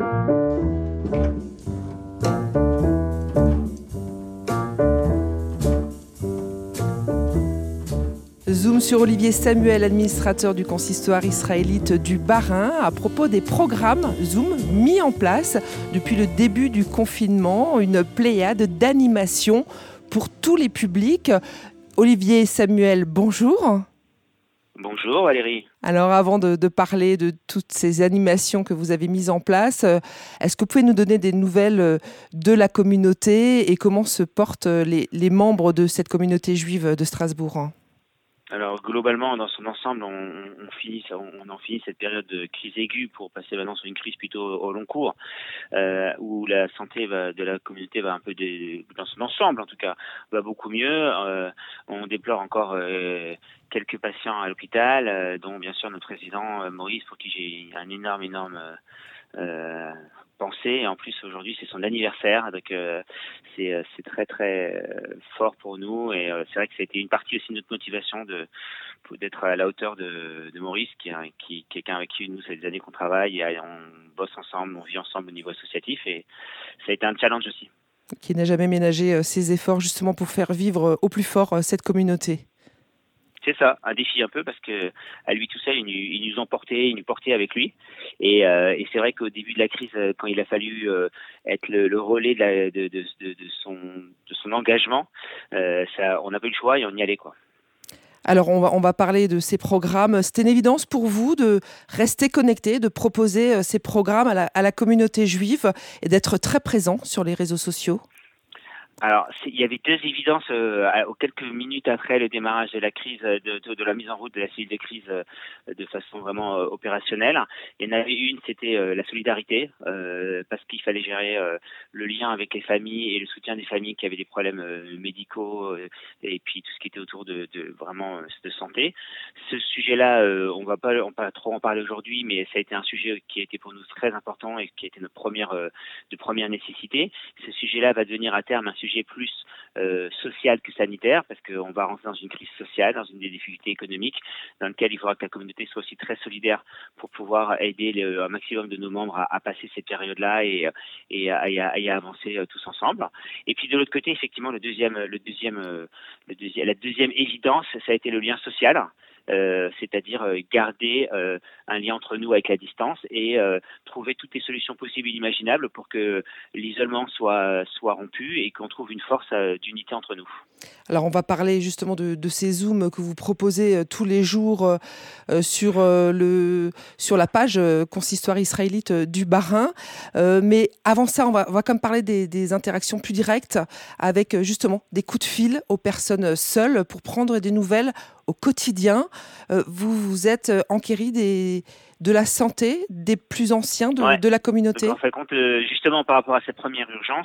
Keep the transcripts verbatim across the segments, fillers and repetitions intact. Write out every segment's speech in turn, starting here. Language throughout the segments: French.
Zoom sur Olivier Samuel, administrateur du consistoire israélite du Bas-Rhin, à propos des programmes Zoom mis en place depuis le début du confinement, une pléiade d'animations pour tous les publics. Olivier Samuel, bonjour. Bonjour Valérie. Alors avant de, de parler de toutes ces animations que vous avez mises en place, est-ce que vous pouvez nous donner des nouvelles de la communauté et comment se portent les, les membres de cette communauté juive de Strasbourg ? Alors globalement, dans son ensemble, on, on, finit, on en finit cette période de crise aiguë pour passer maintenant sur une crise plutôt au long cours, euh, où la santé va, de la communauté va un peu, des, dans son ensemble en tout cas, va beaucoup mieux. Euh, on déplore encore euh, quelques patients à l'hôpital, euh, dont bien sûr notre président euh, Maurice, pour qui j'ai un énorme, énorme euh, pensée. Et en plus aujourd'hui c'est son anniversaire, donc euh, c'est, c'est très très euh, fort pour nous. Et euh, c'est vrai que ça a été une partie aussi de notre motivation de d'être à la hauteur de, de Maurice, qui est qui, quelqu'un avec qui nous ça fait des années qu'on travaille, et on bosse ensemble, on vit ensemble au niveau associatif, et ça a été un challenge aussi. Qui n'a jamais ménagé ses efforts justement pour faire vivre au plus fort cette communauté. C'est ça, un défi un peu, parce que à lui tout seul, ils nous, ils nous ont portés, ils nous portaient avec lui. Et, euh, et c'est vrai qu'au début de la crise, quand il a fallu euh, être le, le relais de, la, de, de, de, de, son, de son engagement, euh, ça, on n'a pas eu le choix et on y allait, quoi. Alors, on va, on va parler de ces programmes. C'était une évidence pour vous de rester connecté, de proposer ces programmes à la, à la communauté juive et d'être très présent sur les réseaux sociaux ? Alors, il y avait deux évidences euh, à, quelques minutes après le démarrage de la crise, de, de, de la mise en route de la cellule de crise euh, de façon vraiment euh, opérationnelle. Il y en avait une, c'était euh, la solidarité, euh, parce qu'il fallait gérer euh, le lien avec les familles et le soutien des familles qui avaient des problèmes euh, médicaux euh, et puis tout ce qui était autour de, de vraiment de santé. Ce sujet-là, euh, on va pas, on va pas trop en parler aujourd'hui, mais ça a été un sujet qui a été pour nous très important et qui a été notre première, euh, de première nécessité. Ce sujet-là va devenir à terme un sujet plus euh, social que sanitaire, parce qu'on va rentrer dans une crise sociale, dans une des difficultés économiques, dans lequel il faudra que la communauté soit aussi très solidaire pour pouvoir aider le, un maximum de nos membres à, à passer cette période-là et, et, à, et, à, et à avancer euh, tous ensemble. Et puis de l'autre côté, effectivement, le deuxième, le deuxième, le deuxième, la deuxième évidence, ça a été le lien social. Euh, c'est-à-dire euh, garder euh, un lien entre nous avec la distance et euh, trouver toutes les solutions possibles et imaginables pour que l'isolement soit, soit rompu et qu'on trouve une force euh, d'unité entre nous. Alors on va parler justement de, de ces Zooms que vous proposez euh, tous les jours euh, sur, euh, le, sur la page euh, consistoire israélite euh, du Bas-Rhin. Euh, mais avant ça, on va, on va quand même parler des, des interactions plus directes avec euh, justement des coups de fil aux personnes seules pour prendre des nouvelles au quotidien. Euh, vous vous êtes enquéri des, de la santé des plus anciens de, ouais. de la communauté. Donc, en fait, compte, justement, par rapport à cette première urgence,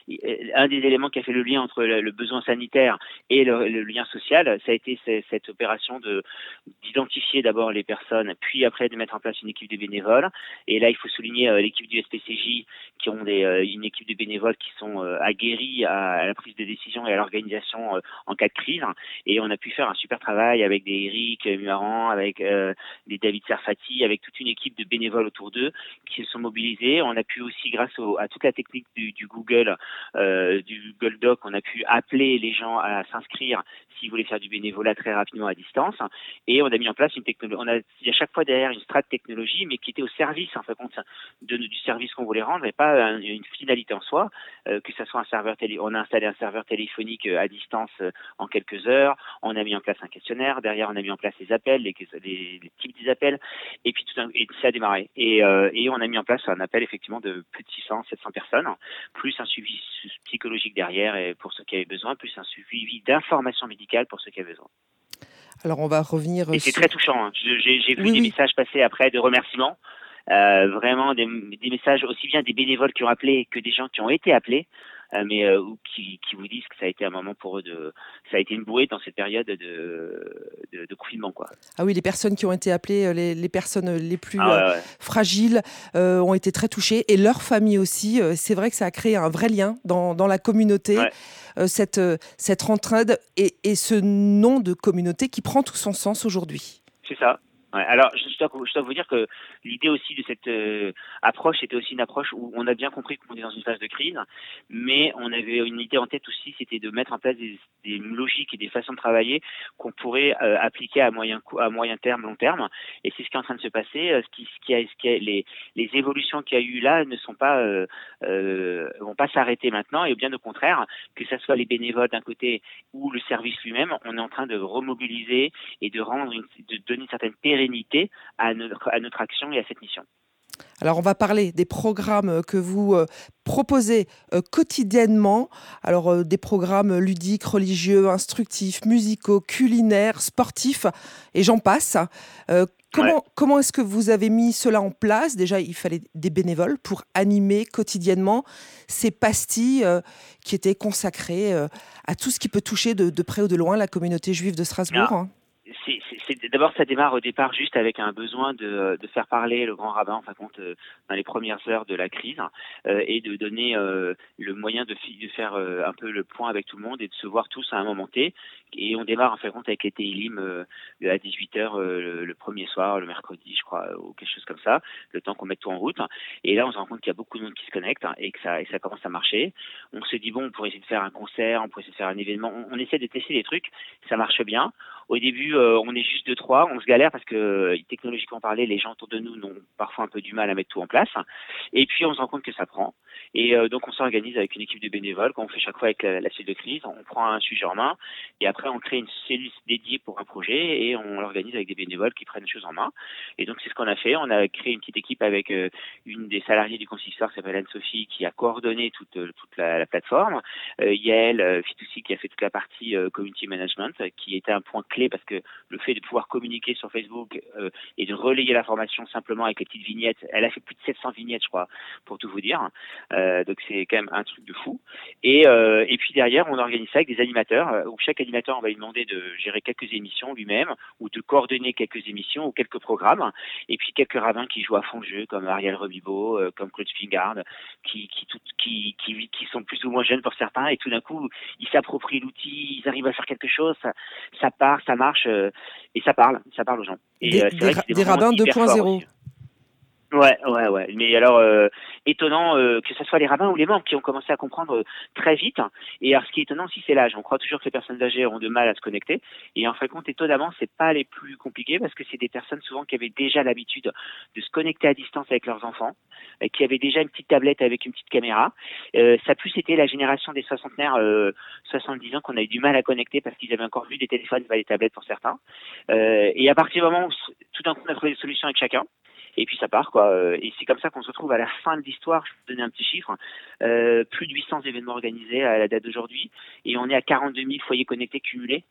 un des éléments qui a fait le lien entre le, le besoin sanitaire et le, le lien social, ça a été cette opération de, d'identifier d'abord les personnes, puis après de mettre en place une équipe de bénévoles. Et là, il faut souligner euh, l'équipe du S P C J, qui ont des, euh, une équipe de bénévoles qui sont euh, aguerris à, à la prise de décision et à l'organisation euh, en cas de crise. Et on a pu faire un super travail avec des Eric Muaran, avec euh, des David Sarfati, avec toute une équipe de bénévoles autour d'eux qui se sont mobilisés. On a pu aussi, grâce au, à toute la technique du, du Google, euh, du Google Doc, on a pu appeler les gens à s'inscrire s'ils voulaient faire du bénévolat très rapidement à distance. Et on a mis en place une technologie. On a, il y a chaque fois derrière une strate technologie, mais qui était au service, en fait, de, du service qu'on voulait rendre, et pas un, une finalité en soi, euh, que ça soit un serveur télé. On a installé un serveur téléphonique à distance euh, en quelques heures. On a mis en place un questionnaire. Derrière, on a mis en place les appels, les, les, les types des appels, et puis tout un, et ça a démarré. Et, euh, et on a mis en place un appel effectivement de plus de six cents, sept cents personnes, plus un suivi psychologique derrière et pour ceux qui avaient besoin, plus un suivi d'information médicale pour ceux qui avaient besoin. Alors on va revenir. Et c'est sur... très touchant. Hein. J'ai, j'ai vu oui, des oui. messages passer après de remerciements, euh, vraiment des, des messages aussi bien des bénévoles qui ont appelé que des gens qui ont été appelés. Euh, mais euh, qui, qui vous disent que ça a été un moment pour eux de, ça a été une bouée dans cette période de, de, de confinement, quoi. Ah oui, les personnes qui ont été appelées, les, les personnes les plus ah ouais, ouais. Euh, fragiles euh, ont été très touchées et leurs familles aussi. C'est vrai que ça a créé un vrai lien dans, dans la communauté, ouais. euh, cette, cette entraide et, et ce nom de communauté qui prend tout son sens aujourd'hui. C'est ça. Ouais, alors, je dois, je dois vous dire que l'idée aussi de cette euh, approche était aussi une approche où on a bien compris qu'on est dans une phase de crise, mais on avait une idée en tête aussi, c'était de mettre en place des, des logiques et des façons de travailler qu'on pourrait euh, appliquer à moyen, à moyen terme, long terme. Et c'est ce qui est en train de se passer. Euh, Ce qui, ce qui a, ce qui a, les, les évolutions qu'il y a eu là ne sont pas, euh, euh, vont pas s'arrêter maintenant, et bien au contraire, que ce soit les bénévoles d'un côté ou le service lui-même, on est en train de remobiliser et de rendre, une, de donner une certaine pérennité à notre, à notre action et à cette mission. Alors, on va parler des programmes que vous euh, proposez euh, quotidiennement. Alors, euh, des programmes ludiques, religieux, instructifs, musicaux, culinaires, sportifs, et j'en passe. Euh, Ouais. comment comment est-ce que vous avez mis cela en place? Déjà, il fallait des bénévoles pour animer quotidiennement ces pastilles euh, qui étaient consacrées euh, à tout ce qui peut toucher de, de près ou de loin la communauté juive de Alors, Strasbourg. c'est, c'est, c'est- d'abord, ça démarre au départ juste avec un besoin de, de faire parler le grand rabbin, en fin de compte, euh, dans les premières heures de la crise, euh, et de donner euh, le moyen de, fi- de faire euh, un peu le point avec tout le monde et de se voir tous à un moment T. Et on démarre en fin de compte avec les Télim euh, à dix-huit heures euh, le, le premier soir, le mercredi, je crois, ou quelque chose comme ça, le temps qu'on mette tout en route. Et là, on se rend compte qu'il y a beaucoup de monde qui se connecte, hein, et que ça, et ça commence à marcher. On se dit, bon, on pourrait essayer de faire un concert, on pourrait essayer de faire un événement. On, on essaie de tester des trucs, ça marche bien. Au début, euh, on est juste deux, trois, on se galère parce que euh, technologiquement parlé, les gens autour de nous ont parfois un peu du mal à mettre tout en place. Et puis on se rend compte que ça prend. Et euh, donc on s'organise avec une équipe de bénévoles, comme on fait chaque fois avec la, la cellule de crise. On prend un sujet en main et après on crée une cellule dédiée pour un projet et on l'organise avec des bénévoles qui prennent les choses en main. Et donc c'est ce qu'on a fait. On a créé une petite équipe avec euh, une des salariées du consistoire qui s'appelle Anne-Sophie, qui a coordonné toute, toute la, la plateforme. Euh, Yael euh, Fitoussi qui a fait toute la partie euh, community management, qui était un point clé parce que le fait de pouvoir communiquer sur Facebook euh, et de relayer l'information simplement avec les petites vignettes, elle a fait plus de sept cents vignettes, je crois, pour tout vous dire. Euh, donc c'est quand même un truc de fou. Et, euh, et puis derrière, on organise ça avec des animateurs, euh, où chaque animateur, on va lui demander de gérer quelques émissions lui-même, ou de coordonner quelques émissions ou quelques programmes. Et puis quelques rabbins qui jouent à fond le jeu, comme Ariel Rebibo, euh, comme Claude Spingard, qui, qui, tout, qui, qui, qui sont plus ou moins jeunes pour certains, et tout d'un coup, ils s'approprient l'outil, ils arrivent à faire quelque chose, ça, ça part, ça marche, euh, et ça parle, ça parle aux gens. Et Des, euh, c'est des, vrai que ra- c'est des des moments rabbins hyper forts deux point zéro. aussi. Ouais, ouais, ouais. Mais alors, euh, étonnant euh, que ce soit les rabbins ou les membres qui ont commencé à comprendre euh, très vite. Et alors, ce qui est étonnant aussi, c'est l'âge. On croit toujours que les personnes âgées ont de mal à se connecter. Et en fin de compte, étonnamment, c'est pas les plus compliqués parce que c'est des personnes souvent qui avaient déjà l'habitude de se connecter à distance avec leurs enfants, euh, qui avaient déjà une petite tablette avec une petite caméra. Euh, ça a plus été la génération des soixantenaires, euh, soixante-dix ans, qu'on a eu du mal à connecter parce qu'ils avaient encore vu des téléphones, pas des tablettes pour certains. Euh, et à partir du moment où tout d'un coup, on a trouvé des solutions avec chacun, et puis ça part, quoi. Et c'est comme ça qu'on se retrouve à la fin de l'histoire. Je vais vous donner un petit chiffre. Euh, plus de huit cents événements organisés à la date d'aujourd'hui. Et on est à quarante-deux mille foyers connectés cumulés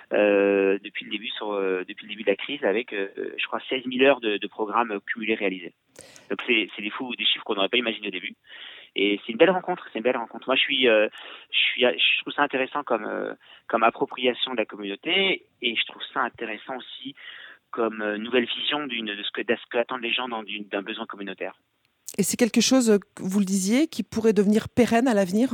euh, depuis le début sur, euh, depuis le début de la crise, avec, euh, je crois, seize mille heures de, de programmes cumulés réalisés. Donc c'est, c'est des fous, des chiffres qu'on n'aurait pas imaginé au début. Et c'est une belle rencontre, c'est une belle rencontre. Moi, je suis, euh, je suis, je trouve ça intéressant comme, euh, comme appropriation de la communauté, et je trouve ça intéressant aussi comme euh, nouvelle vision d'une, de ce que, de ce que attendent les gens dans d'une, d'un besoin communautaire. Et c'est quelque chose, vous le disiez, qui pourrait devenir pérenne à l'avenir?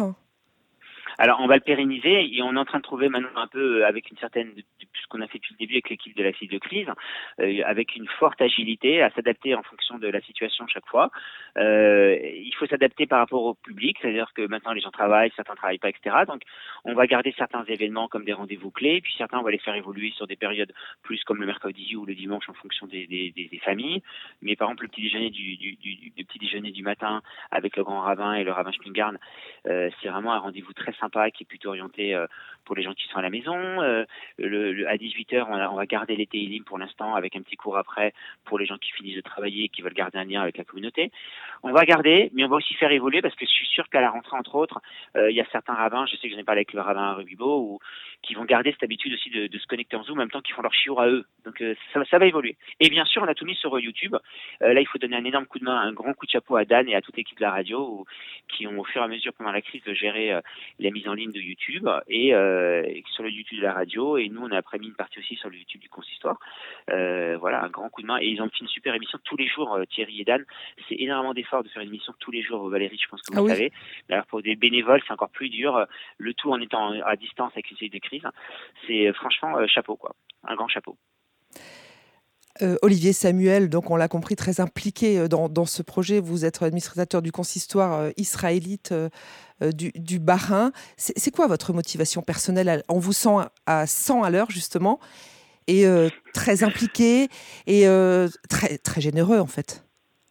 Alors, on va le pérenniser et on est en train de trouver maintenant un peu, avec une certaine, ce qu'on a fait depuis le début avec l'équipe de la cellule de crise, euh, avec une forte agilité à s'adapter en fonction de la situation chaque fois. Euh, il faut s'adapter par rapport au public, c'est-à-dire que maintenant les gens travaillent, certains ne travaillent pas, et cetera. Donc, on va garder certains événements comme des rendez-vous clés, puis certains, on va les faire évoluer sur des périodes plus comme le mercredi ou le dimanche en fonction des, des, des, des familles. Mais par exemple, le petit déjeuner du, du, du, du petit déjeuner du matin avec le grand rabbin et le rabbin Spingard, euh, c'est vraiment un rendez-vous très sympa qui est plutôt orienté euh, pour les gens qui sont à la maison. Euh, le, le, à dix-huit heures, on, a, on va garder les Télim pour l'instant avec un petit cours après pour les gens qui finissent de travailler et qui veulent garder un lien avec la communauté. On va garder, mais on va aussi faire évoluer parce que je suis sûr qu'à la rentrée, entre autres, euh, il y a certains rabbins, je sais que j'en ai parlé avec le rabbin Rubibo, ou, qui vont garder cette habitude aussi de, de se connecter en Zoom en même temps qu'ils font leur chiour à eux. Donc euh, ça, ça va évoluer. Et bien sûr, on a tout mis sur YouTube. Euh, là, il faut donner un énorme coup de main, un grand coup de chapeau à Dan et à toute l'équipe de la radio où, qui ont au fur et à mesure pendant la crise de gérer euh, la mise en ligne de YouTube et, euh, et sur le YouTube de la radio. Et nous, on a après mis une partie aussi sur le YouTube du consistoire. Euh, voilà, un grand coup de main. Et ils ont fait une super émission tous les jours, euh, Thierry et Dan. C'est énormément d'efforts de faire une émission tous les jours, Valérie, je pense que vous Ah le oui. savez. Alors pour des bénévoles, c'est encore plus dur. Le tout en étant à distance avec une série de crise. C'est franchement euh, chapeau, quoi. Un grand chapeau. Euh, Olivier Samuel, donc on l'a compris, très impliqué dans, dans ce projet. Vous êtes administrateur du consistoire euh, israélite euh, euh, du, du Bahreïn. C'est, c'est quoi votre motivation personnelle? On vous sent à cent à l'heure, justement, et euh, très impliqué et euh, très, très généreux, en fait.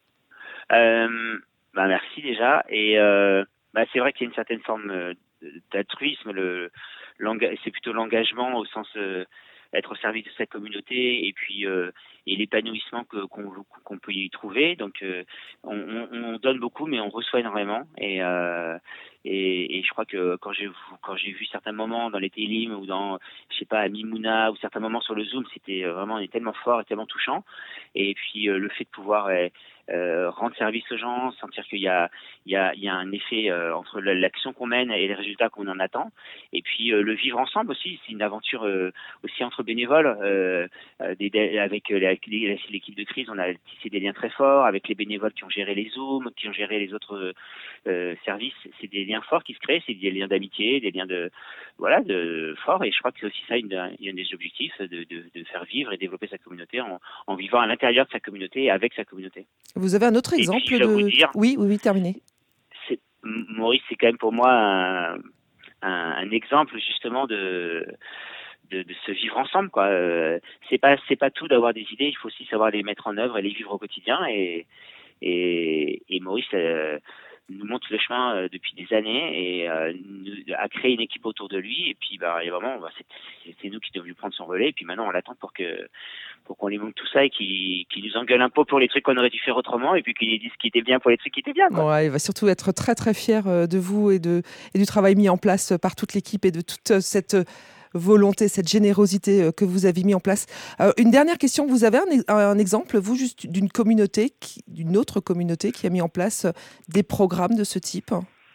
Euh, bah merci déjà. Et euh, bah c'est vrai qu'il y a une certaine forme euh, d'altruisme. Le, c'est plutôt l'engagement au sens euh, être au service de sa communauté et puis euh, et l'épanouissement que, qu'on, qu'on peut y trouver. Donc euh, on, on, on donne beaucoup, mais on reçoit énormément. Et, euh, et, et je crois que quand j'ai quand j'ai vu certains moments dans les Télim ou dans je sais pas à Mimouna ou certains moments sur le Zoom, c'était vraiment on est tellement fort et tellement touchant. Et puis euh, le fait de pouvoir euh, euh, rendre service aux gens, sentir qu'il y a il y a il y a un effet euh, entre l'action qu'on mène et les résultats qu'on en attend. Et puis euh, le vivre ensemble aussi, c'est une aventure euh, aussi entre bénévoles, euh, des, des, avec, euh, avec l'équipe de crise, on a tissé des liens très forts avec les bénévoles qui ont géré les Zooms, qui ont géré les autres euh, services. C'est des liens forts qui se créent, c'est des liens d'amitié, des liens de voilà de forts. Et je crois que c'est aussi ça une, une des objectifs de, de, de faire vivre et développer sa communauté en, en vivant à l'intérieur de sa communauté et avec sa communauté. Vous avez un autre et exemple puis, de vous dire, oui oui oui terminé. C'est, Maurice, c'est quand même pour moi un, un, un exemple justement de De, de se vivre ensemble, quoi. Euh, c'est pas c'est pas tout d'avoir des idées, il faut aussi savoir les mettre en œuvre et les vivre au quotidien. Et et, et Maurice euh, nous montre le chemin euh, depuis des années et euh, nous, a créé une équipe autour de lui. Et puis bah il y a vraiment bah, c'est, c'est, c'est nous qui devons lui prendre son relais. Et puis maintenant on l'attend pour que pour qu'on lui montre tout ça et qu'il, qu'il nous engueule un peu pour les trucs qu'on aurait dû faire autrement et puis qu'il nous dise ce qui était bien pour les trucs qui étaient bien, quoi. Ouais, il va surtout être très très fier de vous et de et du travail mis en place par toute l'équipe et de toute cette volonté, cette générosité que vous avez mis en place. Euh, une dernière question, vous avez un, un exemple, vous, juste d'une communauté, qui, d'une autre communauté qui a mis en place des programmes de ce type ?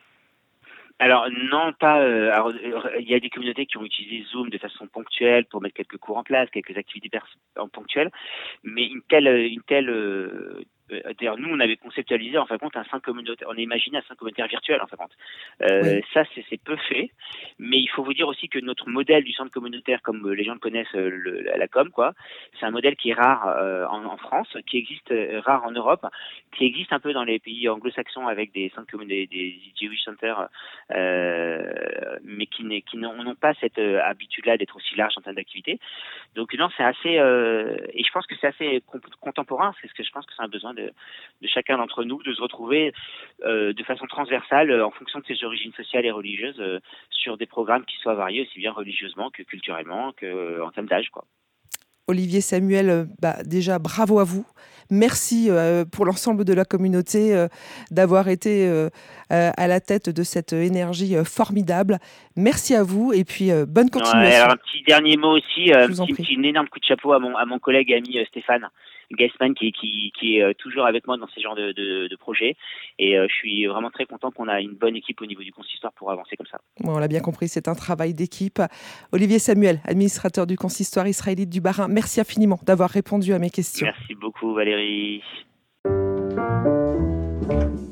Alors non, pas. Euh, alors, il y a des communautés qui ont utilisé Zoom de façon ponctuelle pour mettre quelques cours en place, quelques activités pers- ponctuelles, mais une telle, une telle. Euh, D'ailleurs, nous, on avait conceptualisé en fin de compte un centre communautaire. On a imaginé un centre communautaire virtuel en fin de compte. Euh, oui. Ça, c'est, c'est peu fait, mais il faut vous dire aussi que notre modèle du centre communautaire, comme les gens le connaissent, le, la com, quoi, c'est un modèle qui est rare euh, en, en France, qui existe euh, rare en Europe, qui existe un peu dans les pays anglo-saxons avec des centres communautaires, des, des Jewish Centers, euh, mais qui, qui n'ont, n'ont pas cette euh, habitude-là d'être aussi large en termes d'activité. Donc non, c'est assez, euh, et je pense que c'est assez contemporain, parce que je pense que c'est un besoin de, de chacun d'entre nous de se retrouver euh, de façon transversale euh, en fonction de ses origines sociales et religieuses euh, sur des programmes qui soient variés aussi bien religieusement que culturellement, que euh, en termes d'âge, quoi. Olivier Samuel, bah déjà bravo à vous. Merci euh, pour l'ensemble de la communauté euh, d'avoir été euh, euh, à la tête de cette énergie euh, formidable. Merci à vous et puis euh, bonne continuation. Ouais, alors un petit dernier mot aussi, euh, un petit, petit, une énorme coup de chapeau à mon, à mon collègue et ami euh, Stéphane Geisman qui, qui, qui est toujours avec moi dans ces genres de, de, de projets. Et euh, je suis vraiment très content qu'on a une bonne équipe au niveau du consistoire pour avancer comme ça. Bon, on l'a bien compris, c'est un travail d'équipe. Olivier Samuel, administrateur du consistoire israélite du Bahreïn, merci infiniment d'avoir répondu à mes questions. Merci beaucoup Valérie.